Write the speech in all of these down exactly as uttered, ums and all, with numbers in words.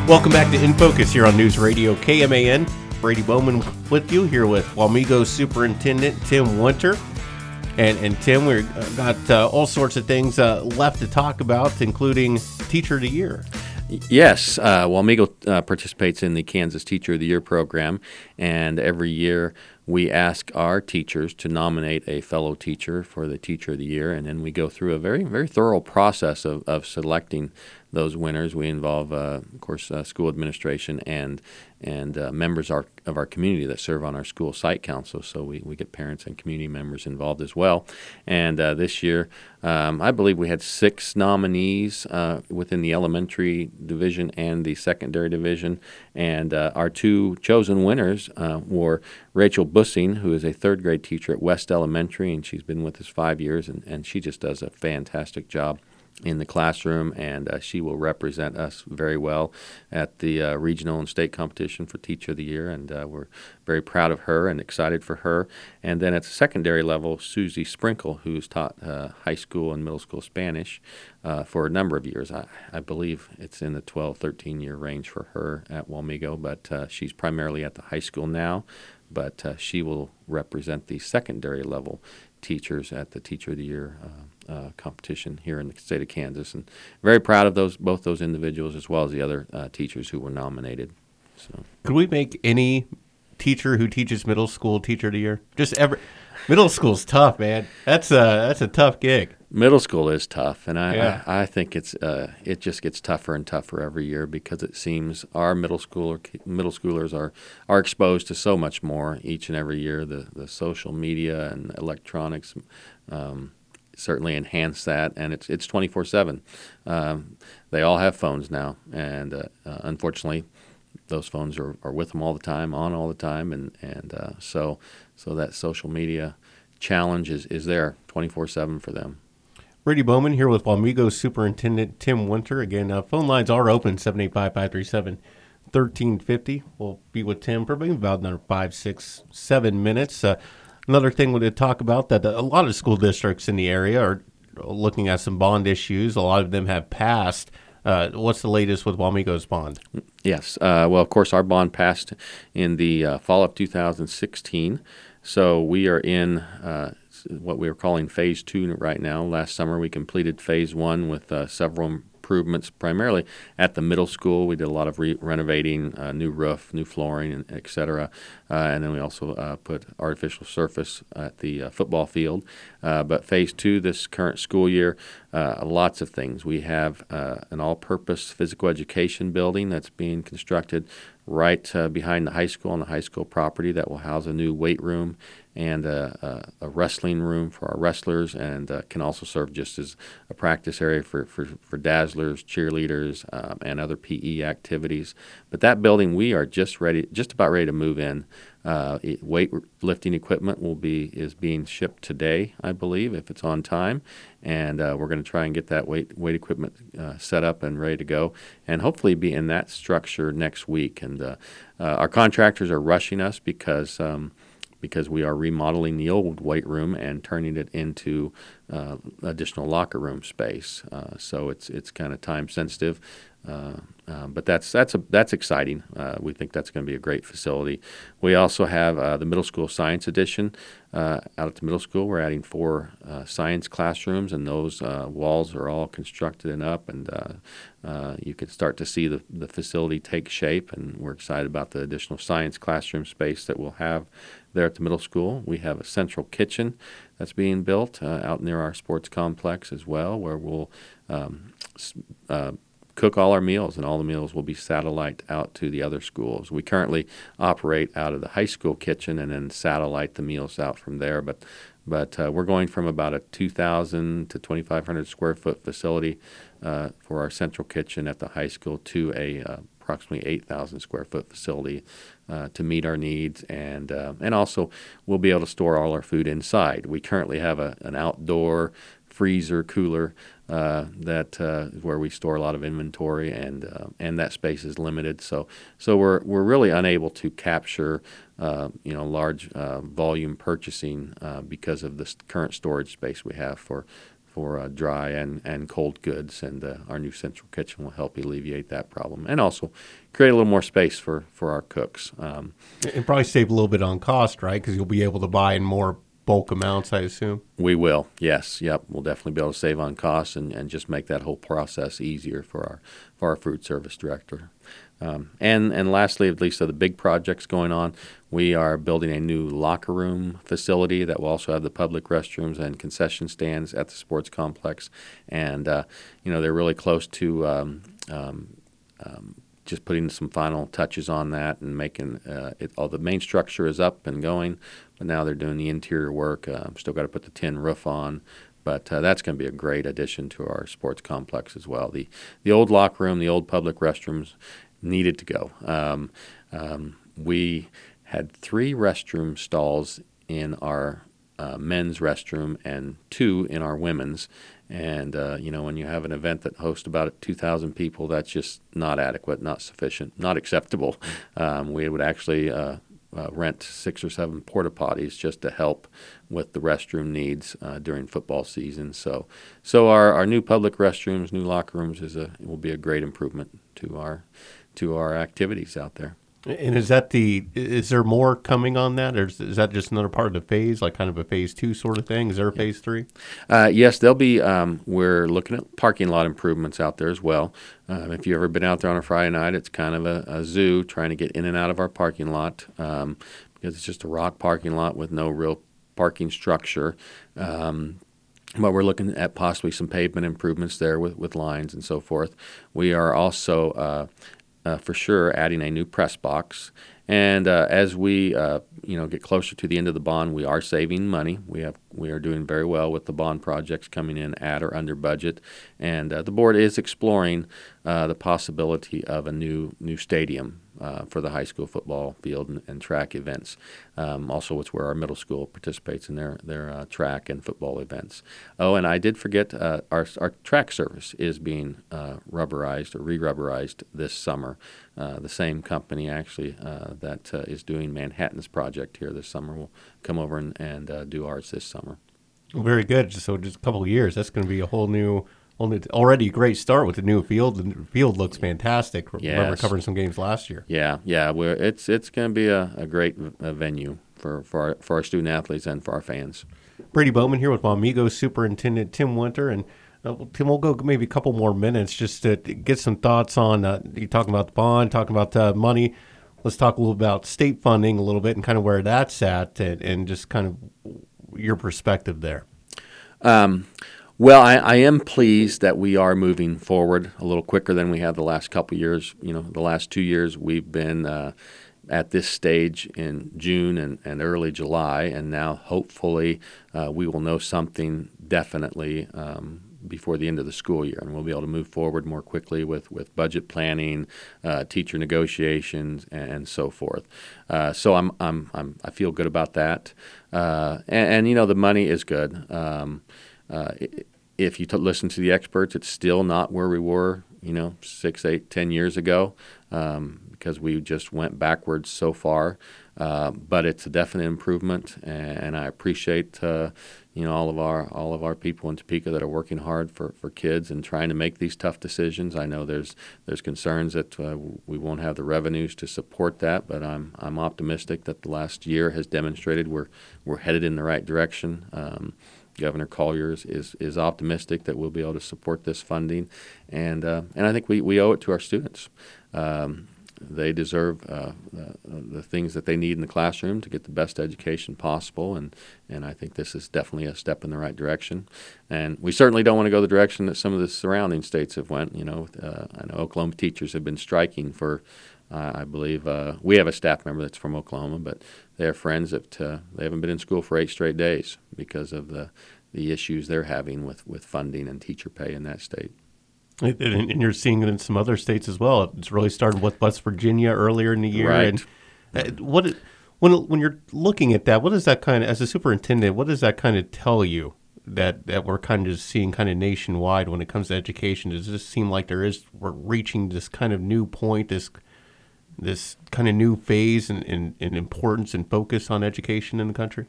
Welcome back to In Focus here on News Radio K M A N. Brady Bowman with you here with Wamego Superintendent Tim Winter. And, and Tim, we've got uh, all sorts of things uh, left to talk about, including Teacher of the Year. Yes, uh, Wamego uh, participates in the Kansas Teacher of the Year program, and every year we ask our teachers to nominate a fellow teacher for the Teacher of the Year, and then we go through a very, very thorough process of, of selecting those winners. We involve, uh, of course, uh, school administration and and uh, members our, of our community that serve on our school site council. So we, we get parents and community members involved as well. And uh, this year, um, I believe we had six nominees uh, within the elementary division and the secondary division. And uh, our two chosen winners uh, were Rachel Bussing, who is a third grade teacher at West Elementary, and she's been with us five years, and, and she just does a fantastic job in the classroom, and uh, she will represent us very well at the uh, regional and state competition for Teacher of the Year, and uh, we're very proud of her and excited for her. And then at the secondary level, Susie Sprinkle, who's taught uh, high school and middle school Spanish uh, for a number of years. I, I believe it's in the twelve, thirteen-year range for her at Wamego, but uh, she's primarily at the high school now, but uh, she will represent the secondary level teachers at the Teacher of the Year uh, uh, competition here in the state of Kansas, and very proud of those both those individuals as well as the other uh, teachers who were nominated. So, could we make any teacher who teaches middle school Teacher of the Year? Just every middle school's tough, man. That's a that's a tough gig. Middle school is tough, and I, yeah. I, I think it's uh, it just gets tougher and tougher every year because it seems our middle schooler middle schoolers are, are exposed to so much more each and every year. The the social media and electronics um, certainly enhance that, and it's it's twenty-four seven. Um, they all have phones now, and uh, uh, unfortunately, those phones are, are with them all the time, on all the time, and and uh, so so that social media challenge is, is there twenty-four seven for them. Brady Bowman here with Wamego Superintendent Tim Winter. Again, uh, phone lines are open, seven eight five, five three seven, one three five zero. We'll be with Tim probably about another five, six, seven minutes. Uh, another thing we did talk about that a lot of school districts in the area are looking at some bond issues. A lot of them have passed. Uh, what's the latest with Wamego's bond? Yes. Uh, well, of course, our bond passed in the uh, fall of two thousand sixteen. So we are in uh, what we are calling phase two right now. Last summer, we completed phase one with uh, several improvements, primarily at the middle school. We did a lot of re- renovating, uh, new roof, new flooring, and et cetera. Uh, and then we also uh, put artificial surface at the uh, football field. Uh, but phase two, this current school year, uh, lots of things. We have uh, an all-purpose physical education building that's being constructed right uh, behind the high school on the high school property that will house a new weight room and a, a, a wrestling room for our wrestlers, and uh, can also serve just as a practice area for, for, for dazzlers, cheerleaders, um, and other P E activities. But that building, we are just ready, just about ready to move in. Uh, it, weight lifting equipment will be is being shipped today, I believe, if it's on time, and uh, we're going to try and get that weight weight equipment uh, set up and ready to go, and hopefully be in that structure next week. And uh, uh, our contractors are rushing us because um, because we are remodeling the old weight room and turning it into uh, additional locker room space. Uh, so it's it's kind of time sensitive. Uh, um, but that's that's a, that's exciting. Uh, we think that's going to be a great facility. We also have uh, the middle school science edition uh, out at the middle school. We're adding four uh, science classrooms, and those uh, walls are all constructed and up, and uh, uh, you can start to see the, the facility take shape. And we're excited about the additional science classroom space that we'll have there at the middle school. We have a central kitchen that's being built uh, out near our sports complex as well, where we'll um, uh, cook all our meals, and all the meals will be satellite out to the other schools. We currently operate out of the high school kitchen and then satellite the meals out from there, but but uh, we're going from about a two thousand to twenty-five hundred square foot facility uh, for our central kitchen at the high school to a uh, approximately eight thousand square foot facility uh, to meet our needs, and uh, and also we'll be able to store all our food inside. We currently have a, an outdoor freezer cooler uh, that uh, is where we store a lot of inventory, and uh, and that space is limited. So so we're we're really unable to capture uh, you know large uh, volume purchasing uh, because of the current storage space we have for for uh, dry and, and cold goods, and uh, our new central kitchen will help alleviate that problem, and also create a little more space for, for our cooks. Um, And probably save a little bit on cost, right? Because you'll be able to buy in more bulk amounts, I assume. we will, yes, yep. We'll definitely be able to save on costs and, and just make that whole process easier for our for our food service director. Um, and and lastly, at least of the big projects going on, we are building a new locker room facility that will also have the public restrooms and concession stands at the sports complex. And uh, you know, they're really close to um, um, um, just putting some final touches on that and making uh, it. All the main structure is up and going, but now they're doing the interior work. Uh, still got to put the tin roof on. But uh, that's going to be a great addition to our sports complex as well. The the old locker room, the old public restrooms needed to go. Um, um, we had three restroom stalls in our uh, men's restroom and two in our women's. And, uh, you know, when you have an event that hosts about two thousand people, that's just not adequate, not sufficient, not acceptable. Um, we would actually uh, uh, rent six or seven porta potties just to help with the restroom needs uh, during football season. So, so our, our new public restrooms, new locker rooms, is a will be a great improvement to our to our activities out there. And is that the, is there more coming on that? Or is, is that just another part of the phase, like kind of a phase two sort of thing? Is there a phase three? Uh, yes, there'll be, um, we're looking at parking lot improvements out there as well. Um, if you've ever been out there on a Friday night, it's kind of a, a zoo trying to get in and out of our parking lot um, because it's just a rock parking lot with no real parking structure. Um, But we're looking at possibly some pavement improvements there with, with lines and so forth. We are also, uh, uh, for sure, adding a new press box. And uh, as we, uh, you know, get closer to the end of the bond, we are saving money. We have, we are doing very well with the bond projects coming in at or under budget. And uh, the board is exploring uh, the possibility of a new new stadium uh, for the high school football field and, and track events. Um, also, it's where our middle school participates in their their uh, track and football events. Oh, and I did forget uh, our our track service is being uh, rubberized or re-rubberized this summer. Uh, the same company actually uh, that uh, is doing Manhattan's project here this summer will come over and, and uh, do ours this summer. Very good. So just a couple of years, that's going to be a whole new, whole new already a great start with the new field. The field looks fantastic. I remember Yes. covering some games last year. Yeah, yeah, we're, it's it's going to be a, a great uh, venue for, for, our, for our student athletes and for our fans. Brady Bowman here with Wamego Superintendent Tim Winter. And uh, Tim, we'll go maybe a couple more minutes just to get some thoughts on, uh, you talking about the bond, talking about uh, money. Let's talk a little about state funding a little bit and kind of where that's at and, and just kind of your perspective there. Um, well, I, I am pleased that we are moving forward a little quicker than we have the last couple of years. You know, the last two years we've been uh, at this stage in June and, and early July, and now hopefully uh, we will know something definitely um, before the end of the school year, and we'll be able to move forward more quickly with, with budget planning, uh, teacher negotiations, and, and so forth. Uh, so I'm, I'm I'm I feel good about that, uh, and, and you know the money is good. Um, uh, if you t- listen to the experts, it's still not where we were, you know, six, eight, ten years ago, um, because we just went backwards so far. Uh, but it's a definite improvement, and, and I appreciate uh, you know all of our all of our people in Topeka that are working hard for, for kids and trying to make these tough decisions. I know there's there's concerns that uh, we won't have the revenues to support that, but I'm I'm optimistic that the last year has demonstrated we're we're headed in the right direction. Um, Governor Colliers is is optimistic that we'll be able to support this funding, and uh, and I think we, we owe it to our students. Um, They deserve uh, the, the things that they need in the classroom to get the best education possible, and, and I think this is definitely a step in the right direction. And we certainly don't want to go the direction that some of the surrounding states have went. You know, uh, I know Oklahoma teachers have been striking for, uh, I believe, uh, we have a staff member that's from Oklahoma, but they have friends that uh, they haven't been in school for eight straight days because of the, the issues they're having with, with funding and teacher pay in that state. And, and you're seeing it in some other states as well. It's really started with West Virginia earlier in the year. Right. And uh, what when when you're looking at that, what does that kind of, as a superintendent, what does that kind of tell you that, that we're kind of seeing kind of nationwide when it comes to education? Does this seem like there is we're reaching this kind of new point, this this kind of new phase and in, in, in importance and focus on education in the country?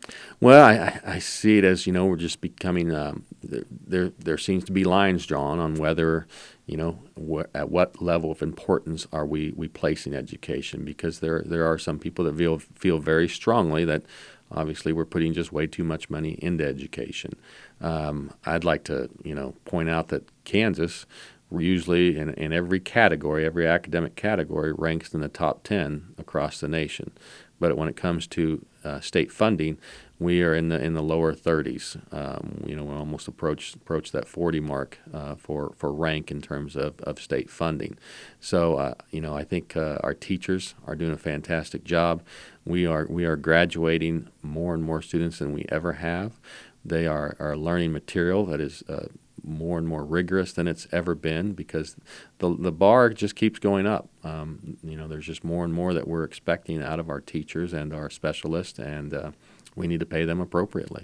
Well, I, I I see it as, you know, we're just becoming, um, there, there there seems to be lines drawn on whether, you know, wh- at what level of importance are we, we placing education, because there there are some people that feel, feel very strongly that obviously we're putting just way too much money into education. Um, I'd like to, you know, point out that Kansas usually in, in every category, every academic category, ranks in the top ten across the nation. But when it comes to uh, state funding, we are in the in the lower thirties. Um, you know, we almost approach approach that forty mark uh, for for rank in terms of, of state funding. So, uh, you know, I think uh, our teachers are doing a fantastic job. We are we are graduating more and more students than we ever have. They are, are learning material that is uh, more and more rigorous than it's ever been, because the the bar just keeps going up. Um, you know, there's just more and more that we're expecting out of our teachers and our specialists, and uh, we need to pay them appropriately.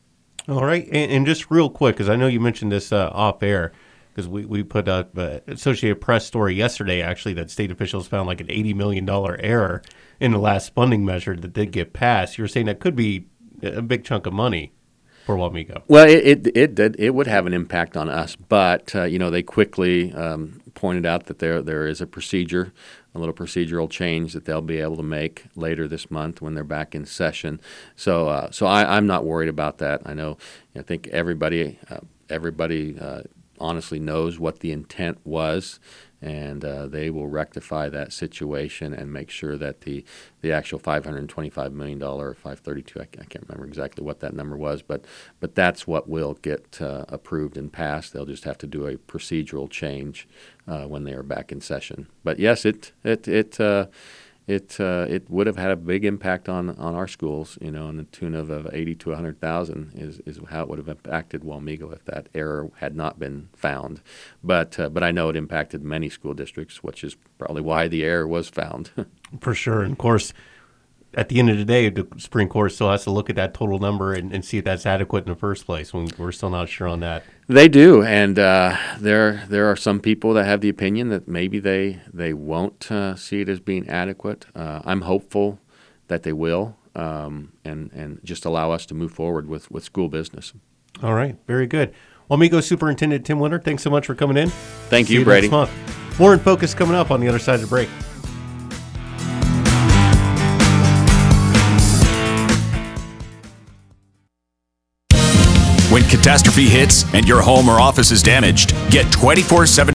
All right, and, and just real quick, because I know you mentioned this uh, off air, because we, we put up an Associated Press story yesterday, actually, that state officials found like an eighty million dollars error in the last funding measure that did get passed. You're saying that could be a big chunk of money for Wamego. Well, it it it, did, it would have an impact on us, but uh, you know, they quickly um, pointed out that there there is a procedure, a little procedural change that they'll be able to make later this month when they're back in session. So uh, so I, I'm not worried about that. I know, I think everybody uh, everybody uh, honestly knows what the intent was, and uh, they will rectify that situation and make sure that the, the actual five hundred twenty-five million dollars, five thirty-two, I, I can't remember exactly what that number was, but but that's what will get uh, approved and passed. They'll just have to do a procedural change uh, when they are back in session. But yes, it it it uh, it uh, it would have had a big impact on, on our schools, you know, in the tune of, of eighty to one hundred thousand is, is how it would have impacted Wamego if that error had not been found. But uh, but I know it impacted many school districts, which is probably why the error was found. For sure. And of course, at the end of the day, the Supreme Court still has to look at that total number and, and see if that's adequate in the first place, when we're still not sure on that. They do, and uh, there there are some people that have the opinion that maybe they they won't uh, see it as being adequate. Uh, I'm hopeful that they will, um, and and just allow us to move forward with, with school business. All right, very good. Wamego Superintendent Tim Winter, thanks so much for coming in. Thank See you, you Brady. Next month. More in Focus coming up on the other side of the break. When catastrophe hits and your home or office is damaged, get twenty-four seven